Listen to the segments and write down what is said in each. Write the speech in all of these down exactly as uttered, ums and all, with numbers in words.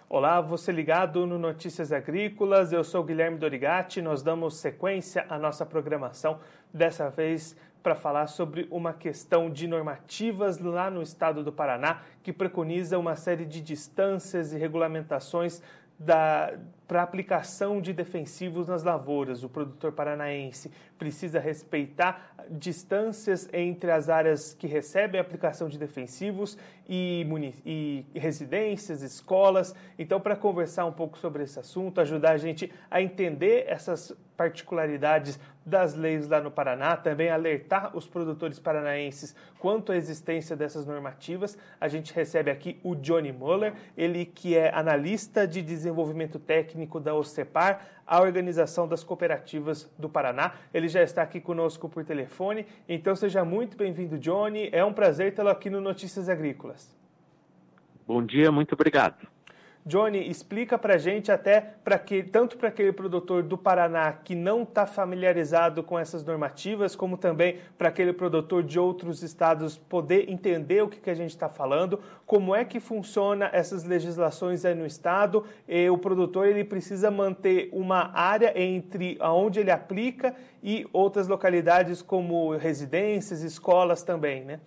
Olá, você ligado no Notícias Agrícolas, eu sou Guilherme Dorigatti, nós damos sequência à nossa programação, dessa vez para falar sobre uma questão de normativas lá no estado do Paraná, que preconiza uma série de distâncias e regulamentações para a aplicação de defensivos nas lavouras. O produtor paranaense precisa respeitar distâncias entre as áreas que recebem a aplicação de defensivos e, e residências, escolas. Então, para conversar um pouco sobre esse assunto, ajudar a gente a entender essas particularidades das leis lá no Paraná, também alertar os produtores paranaenses quanto à existência dessas normativas, a gente recebe aqui o Johnny Muller, ele que é analista de desenvolvimento técnico da OCEPAR, a Organização das Cooperativas do Paraná. Ele já está aqui conosco por telefone, então seja muito bem-vindo, Johnny. É um prazer tê-lo aqui no Notícias Agrícolas. Bom dia, muito obrigado. Johnny, explica para a gente até para que tanto para aquele produtor do Paraná que não está familiarizado com essas normativas, como também para aquele produtor de outros estados poder entender o que, que a gente está falando, como é que funciona essas legislações aí no estado. E o produtor ele precisa manter uma área entre onde ele aplica e outras localidades como residências, escolas também, né?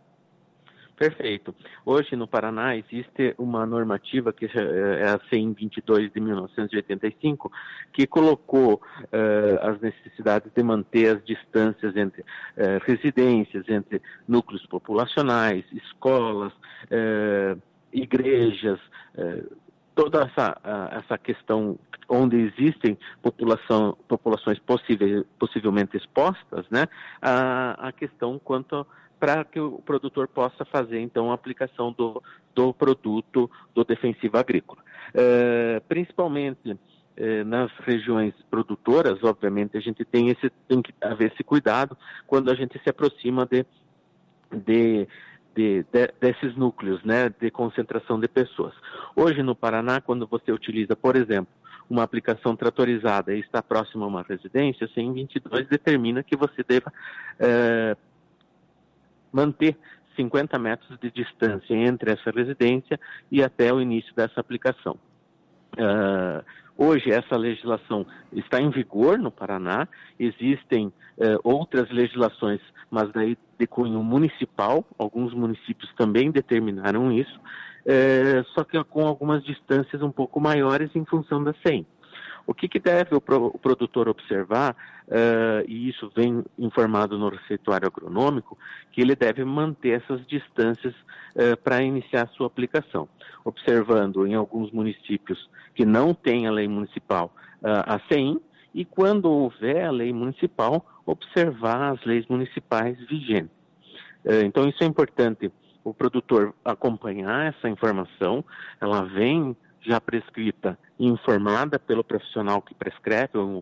Perfeito. Hoje no Paraná existe uma normativa que é a C I M vinte e dois de mil novecentos e oitenta e cinco, que colocou uh, as necessidades de manter as distâncias entre uh, residências, entre núcleos populacionais, escolas, uh, igrejas, uh, toda essa, uh, essa questão onde existem população, populações possível, possivelmente expostas, né? A, a questão quanto para que o produtor possa fazer, então, a aplicação do, do produto do defensivo agrícola. Uh, principalmente uh, nas regiões produtoras, obviamente, a gente tem, esse, tem que haver esse cuidado quando a gente se aproxima de, de, de, de, desses núcleos, né, de concentração de pessoas. Hoje, no Paraná, quando você utiliza, por exemplo, uma aplicação tratorizada e está próximo a uma residência, a C I M vinte e dois determina que você deva uh, manter cinquenta metros de distância entre essa residência e até o início dessa aplicação. Uh, hoje essa legislação está em vigor no Paraná, existem uh, outras legislações, mas daí de cunho municipal, alguns municípios também determinaram isso, uh, só que com algumas distâncias um pouco maiores em função da C I M. O que, que deve o, pro, o produtor observar, uh, e isso vem informado no receituário agronômico, que ele deve manter essas distâncias uh, para iniciar a sua aplicação. Observando em alguns municípios que não tem a lei municipal uh, a C I M, e quando houver a lei municipal, observar as leis municipais vigentes. Uh, então isso é importante, o produtor acompanhar essa informação, ela vem já prescrita e informada pelo profissional que prescreve o,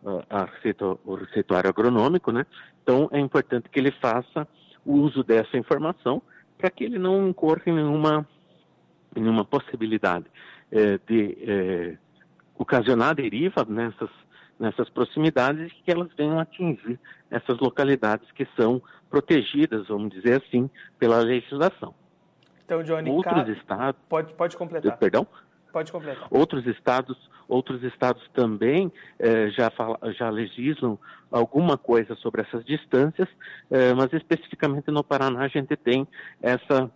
a receita, o receituário agronômico, né? Então, é importante que ele faça o uso dessa informação para que ele não incorra em nenhuma, em nenhuma possibilidade eh, de eh, ocasionar deriva nessas, nessas proximidades e que elas venham atingir essas localidades que são protegidas, vamos dizer assim, pela legislação. Então, Johnny, outros ca... estados... Pode, pode completar. Perdão? Pode completar. Outros estados, outros estados também eh, já, fala, já legislam alguma coisa sobre essas distâncias, eh, mas especificamente no Paraná a gente tem essa,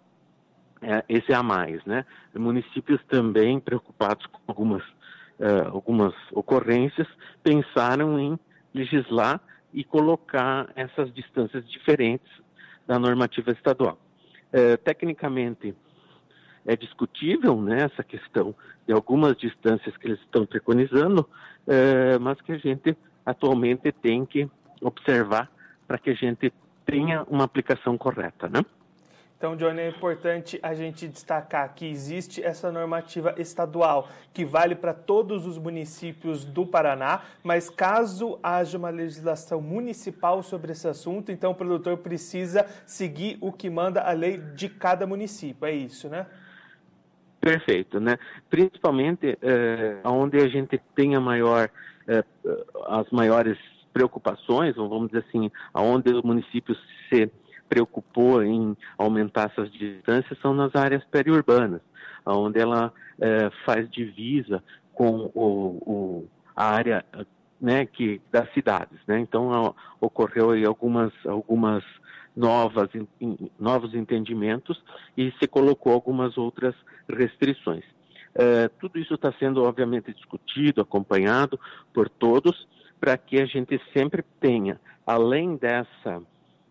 eh, esse a mais, né? Municípios também preocupados com algumas, eh, algumas ocorrências pensaram em legislar e colocar essas distâncias diferentes da normativa estadual. Eh, tecnicamente, é discutível, né, essa questão de algumas distâncias que eles estão preconizando, é, mas que a gente atualmente tem que observar para que a gente tenha uma aplicação correta, né? Então, Johnny, é importante a gente destacar que existe essa normativa estadual que vale para todos os municípios do Paraná, mas caso haja uma legislação municipal sobre esse assunto, então o produtor precisa seguir o que manda a lei de cada município, é isso, né? Perfeito, né? Principalmente é, onde a gente tem a maior, é, as maiores preocupações, ou vamos dizer assim, onde o município se preocupou em aumentar essas distâncias são nas áreas periurbanas, onde ela é, faz divisa com o, o, a área, né, que, das cidades, né? Então, a, ocorreu aí algumas, algumas novas, in, novos entendimentos e se colocou algumas outras restrições. É, tudo isso está sendo, obviamente, discutido, acompanhado por todos, para que a gente sempre tenha, além dessa,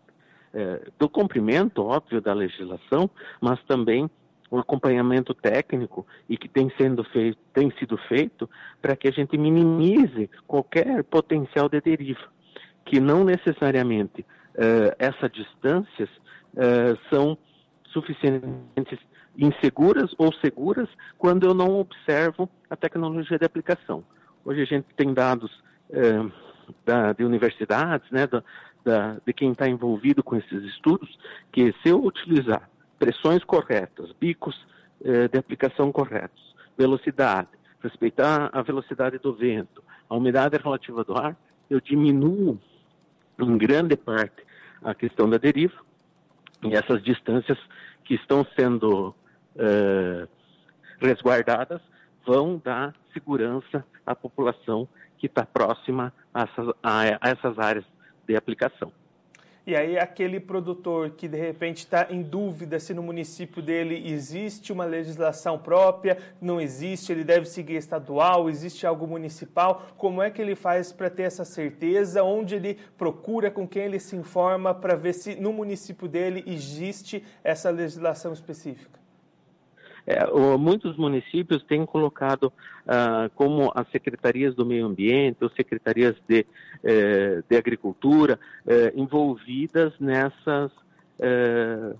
é, do cumprimento, óbvio, da legislação, mas também um acompanhamento técnico e que tem, sendo feito, tem sido feito para que a gente minimize qualquer potencial de deriva, que não necessariamente é, essas distâncias é, são suficientes inseguras ou seguras quando eu não observo a tecnologia de aplicação. Hoje a gente tem dados eh, da, de universidades, né, da, da, de quem está envolvido com esses estudos, que se eu utilizar pressões corretas, bicos eh, de aplicação corretos, velocidade, respeitar a velocidade do vento, a umidade relativa do ar, eu diminuo em grande parte a questão da deriva e essas distâncias que estão sendo Uh, resguardadas vão dar segurança à população que está próxima a essas, a, a essas áreas de aplicação. E aí aquele produtor que de repente está em dúvida se no município dele existe uma legislação própria, não existe, ele deve seguir estadual, existe algo municipal, como é que ele faz para ter essa certeza, onde ele procura, com quem ele se informa para ver se no município dele existe essa legislação específica? É, o, muitos municípios têm colocado ah, como as secretarias do meio ambiente, ou secretarias de, eh, de agricultura, eh, envolvidas nessas, eh,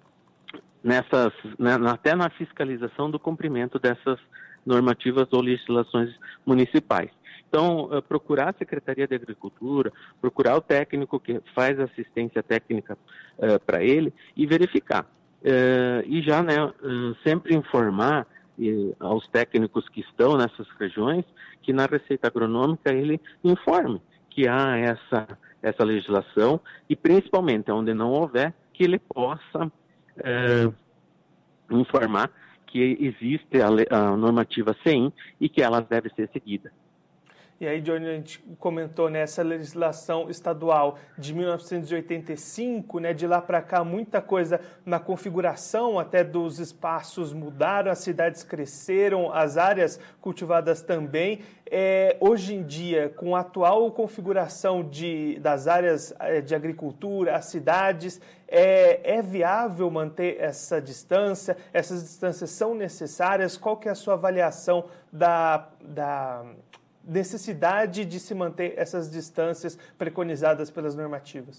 nessas né, até na fiscalização do cumprimento dessas normativas ou legislações municipais. Então, uh, procurar a Secretaria de Agricultura, procurar o técnico que faz assistência técnica uh, para ele e verificar. Uh, e já né, uh, sempre informar uh, aos técnicos que estão nessas regiões que na Receita Agronômica ele informe que há essa, essa legislação e principalmente onde não houver, que ele possa uh, informar que existe a, a normativa C E M e que elas devem ser seguidas. E aí, Johnny, a gente comentou nessa legislação estadual de mil novecentos e oitenta e cinco, né, de lá para cá muita coisa na configuração até dos espaços mudaram, as cidades cresceram, as áreas cultivadas também. É, hoje em dia, com a atual configuração de, das áreas de agricultura, as cidades, é, é viável manter essa distância? Essas distâncias são necessárias? Qual que é a sua avaliação da... da necessidade de se manter essas distâncias preconizadas pelas normativas?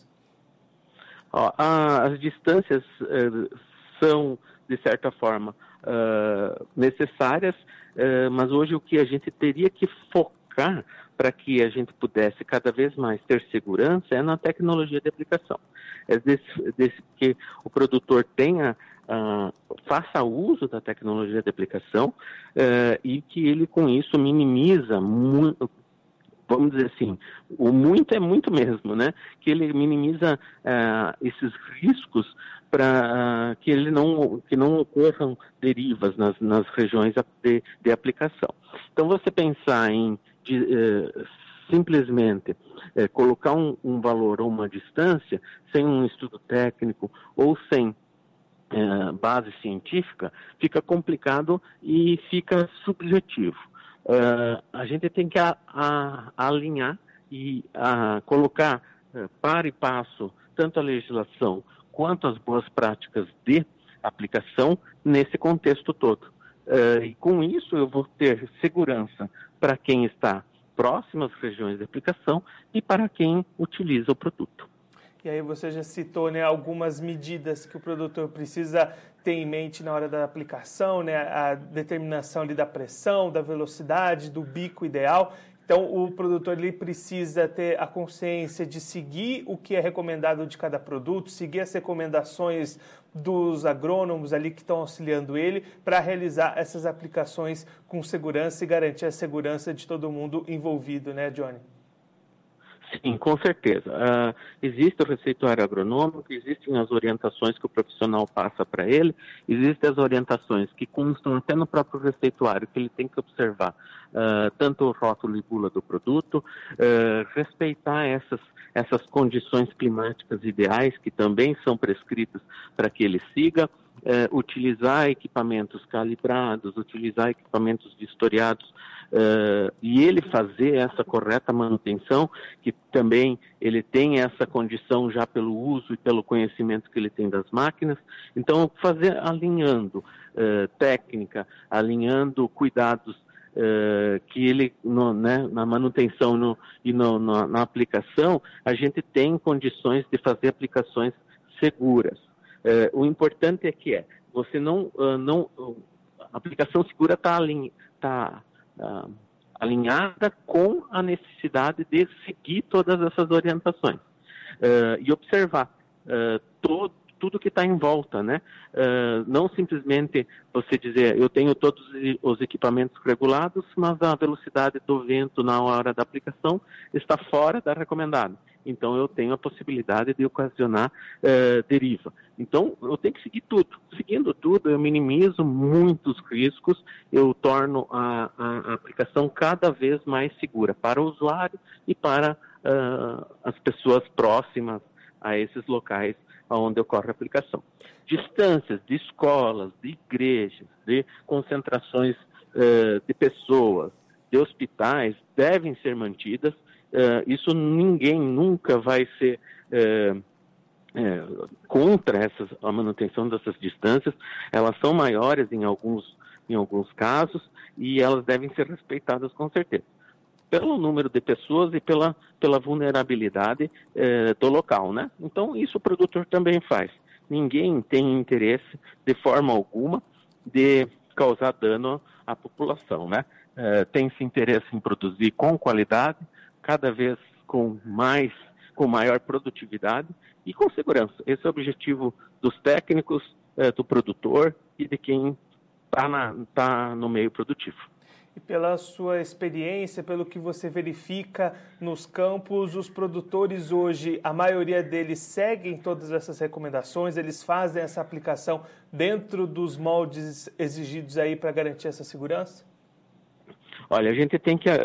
Ó, a, as distâncias uh, são, de certa forma, uh, necessárias, uh, mas hoje o que a gente teria que focar para que a gente pudesse cada vez mais ter segurança é na tecnologia de aplicação. É desse, desse que o produtor tenha Uh, faça uso da tecnologia de aplicação uh, e que ele com isso minimiza muito, vamos dizer assim, o muito é muito mesmo, né? Que ele minimiza uh, esses riscos para uh, que ele não que não ocorram derivas nas, nas regiões de, de aplicação. Então você pensar em de, uh, simplesmente uh, colocar um, um valor ou uma distância sem um estudo técnico ou sem É, base científica, fica complicado e fica subjetivo. Uh, a gente tem que a, a, a alinhar e a colocar uh, par e passo tanto a legislação quanto as boas práticas de aplicação nesse contexto todo. Uh, e com isso eu vou ter segurança para quem está próximo às regiões de aplicação e para quem utiliza o produto. E aí você já citou, né, algumas medidas que o produtor precisa ter em mente na hora da aplicação, né, a determinação ali da pressão, da velocidade, do bico ideal. Então o produtor ele precisa ter a consciência de seguir o que é recomendado de cada produto, seguir as recomendações dos agrônomos ali que estão auxiliando ele para realizar essas aplicações com segurança e garantir a segurança de todo mundo envolvido, né, Johnny? Sim, com certeza. Uh, existe o receituário agronômico, existem as orientações que o profissional passa para ele, existem as orientações que constam até no próprio receituário, que ele tem que observar uh, tanto o rótulo e bula do produto, uh, respeitar essas, essas condições climáticas ideais, que também são prescritas para que ele siga, uh, utilizar equipamentos calibrados, utilizar equipamentos vistoriados, Uh, e ele fazer essa correta manutenção, que também ele tem essa condição já pelo uso e pelo conhecimento que ele tem das máquinas. Então, fazer alinhando uh, técnica, alinhando cuidados uh, que ele, no, né, na manutenção no, e no, no, na aplicação, a gente tem condições de fazer aplicações seguras. Uh, o importante é que é, você não, uh, não a aplicação segura está alinhada, tá, Uh, alinhada com a necessidade de seguir todas essas orientações uh, e observar uh, todo, tudo que está em volta, né? Uh, não simplesmente você dizer, eu tenho todos os equipamentos regulados, mas a velocidade do vento na hora da aplicação está fora da recomendada. Então, eu tenho a possibilidade de ocasionar uh, deriva. Então, eu tenho que seguir tudo. Seguindo tudo, eu minimizo muitos riscos, eu torno a, a, a aplicação cada vez mais segura para o usuário e para uh, as pessoas próximas a esses locais onde ocorre a aplicação. Distâncias de escolas, de igrejas, de concentrações uh, de pessoas, de hospitais, devem ser mantidas. Uh, isso ninguém nunca vai ser uh, uh, contra essas, a manutenção dessas distâncias. Elas são maiores em alguns, em alguns casos e elas devem ser respeitadas com certeza, pelo número de pessoas e pela, pela vulnerabilidade uh, do local, né? Então, isso o produtor também faz. Ninguém tem interesse, de forma alguma, de causar dano à população, né? Uh, tem-se interesse em produzir com qualidade, cada vez com mais, com maior produtividade e com segurança. Esse é o objetivo dos técnicos, eh, do produtor e de quem está tá no meio produtivo. E pela sua experiência, pelo que você verifica nos campos, os produtores hoje, a maioria deles seguem todas essas recomendações, eles fazem essa aplicação dentro dos moldes exigidos aí para garantir essa segurança? Olha, a gente tem que uh,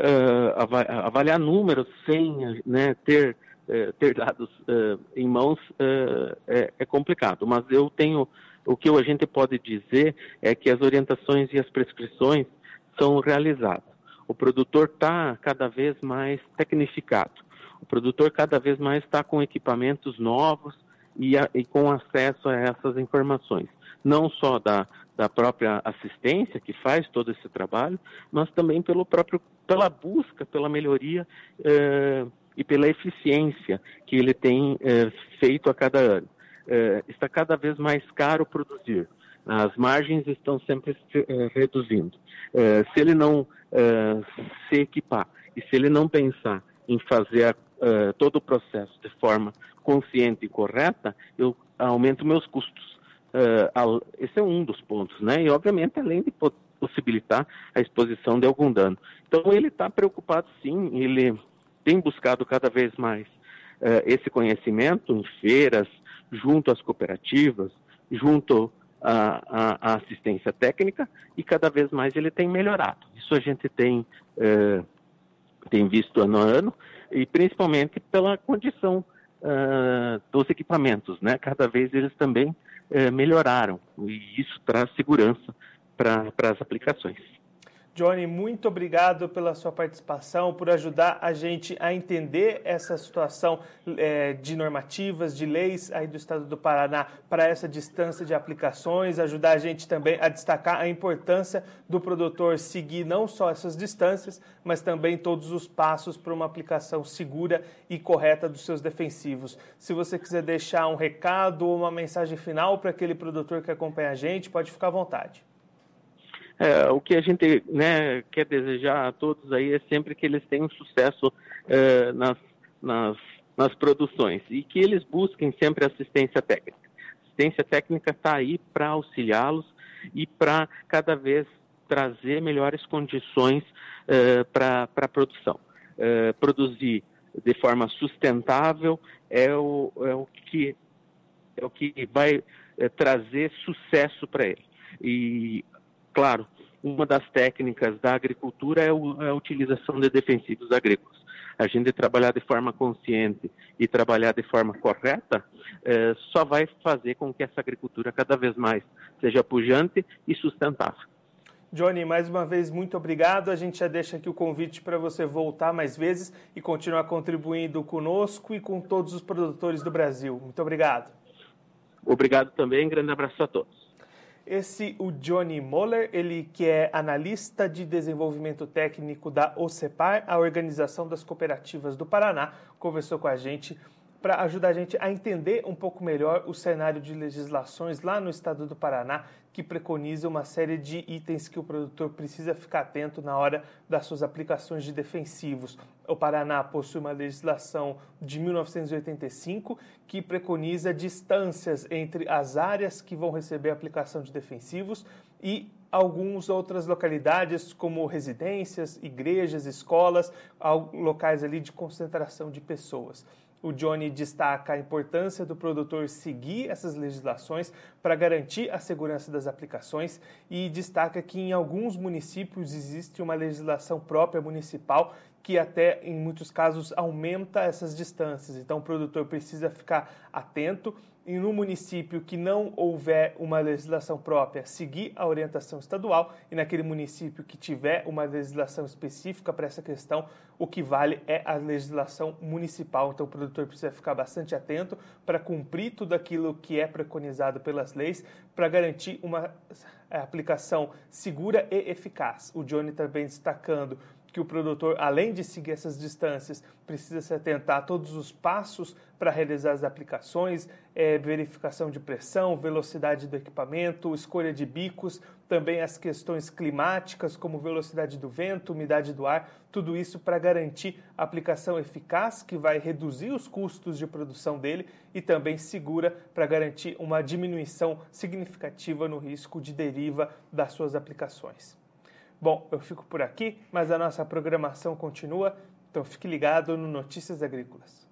avaliar números sem, né, ter, uh, ter dados uh, em mãos uh, é, é complicado, mas eu tenho, o que a gente pode dizer é que as orientações e as prescrições são realizadas. O produtor está cada vez mais tecnificado, o produtor cada vez mais está com equipamentos novos e, a, e com acesso a essas informações, não só da da própria assistência que faz todo esse trabalho, mas também pelo próprio, pela busca, pela melhoria eh, e pela eficiência que ele tem eh, feito a cada ano. Eh, está cada vez mais caro produzir, as margens estão sempre eh, reduzindo. Eh, se ele não eh, se equipar e se ele não pensar em fazer eh, todo o processo de forma consciente e correta, eu aumento meus custos. Uh, esse é um dos pontos, né? E, obviamente, além de possibilitar a exposição de algum dano. Então, ele está preocupado, sim, ele tem buscado cada vez mais uh, esse conhecimento em feiras, junto às cooperativas, junto à, à assistência técnica, e cada vez mais ele tem melhorado. Isso a gente tem, uh, tem visto ano a ano, e principalmente pela condição uh, dos equipamentos, né? Cada vez eles também melhoraram, e isso traz segurança para as aplicações. Johnny, muito obrigado pela sua participação, por ajudar a gente a entender essa situação é, de normativas, de leis aí do Estado do Paraná para essa distância de aplicações, ajudar a gente também a destacar a importância do produtor seguir não só essas distâncias, mas também todos os passos para uma aplicação segura e correta dos seus defensivos. Se você quiser deixar um recado ou uma mensagem final para aquele produtor que acompanha a gente, pode ficar à vontade. É, o que a gente, né, quer desejar a todos aí é sempre que eles tenham sucesso é, nas, nas, nas produções e que eles busquem sempre assistência técnica. Assistência técnica está aí para auxiliá-los e para cada vez trazer melhores condições é, para a produção. É, produzir de forma sustentável é o, é o, que, é o que vai é, trazer sucesso para ele. E, claro, uma das técnicas da agricultura é, o, é a utilização de defensivos agrícolas. A gente trabalhar de forma consciente e trabalhar de forma correta é, só vai fazer com que essa agricultura cada vez mais seja pujante e sustentável. Johnny, mais uma vez, muito obrigado. A gente já deixa aqui o convite para você voltar mais vezes e continuar contribuindo conosco e com todos os produtores do Brasil. Muito obrigado. Obrigado também, grande abraço a todos. Esse, o Johnny Moller, ele que é analista de desenvolvimento técnico da OCEPAR, a Organização das Cooperativas do Paraná, conversou com a gente para ajudar a gente a entender um pouco melhor o cenário de legislações lá no estado do Paraná, que preconiza uma série de itens que o produtor precisa ficar atento na hora das suas aplicações de defensivos. O Paraná possui uma legislação de mil novecentos e oitenta e cinco que preconiza distâncias entre as áreas que vão receber a aplicação de defensivos e algumas outras localidades, como residências, igrejas, escolas, locais ali de concentração de pessoas. O Johnny destaca a importância do produtor seguir essas legislações para garantir a segurança das aplicações e destaca que em alguns municípios existe uma legislação própria municipal que até, em muitos casos, aumenta essas distâncias. Então, o produtor precisa ficar atento e no município que não houver uma legislação própria, seguir a orientação estadual, e naquele município que tiver uma legislação específica para essa questão, o que vale é a legislação municipal. Então o produtor precisa ficar bastante atento para cumprir tudo aquilo que é preconizado pelas leis para garantir uma aplicação segura e eficaz. O Johnny também destacando que o produtor, além de seguir essas distâncias, precisa se atentar a todos os passos para realizar as aplicações, é, verificação de pressão, velocidade do equipamento, escolha de bicos, também as questões climáticas, como velocidade do vento, umidade do ar, tudo isso para garantir a aplicação eficaz, que vai reduzir os custos de produção dele e também segura para garantir uma diminuição significativa no risco de deriva das suas aplicações. Bom, eu fico por aqui, mas a nossa programação continua, então fique ligado no Notícias Agrícolas.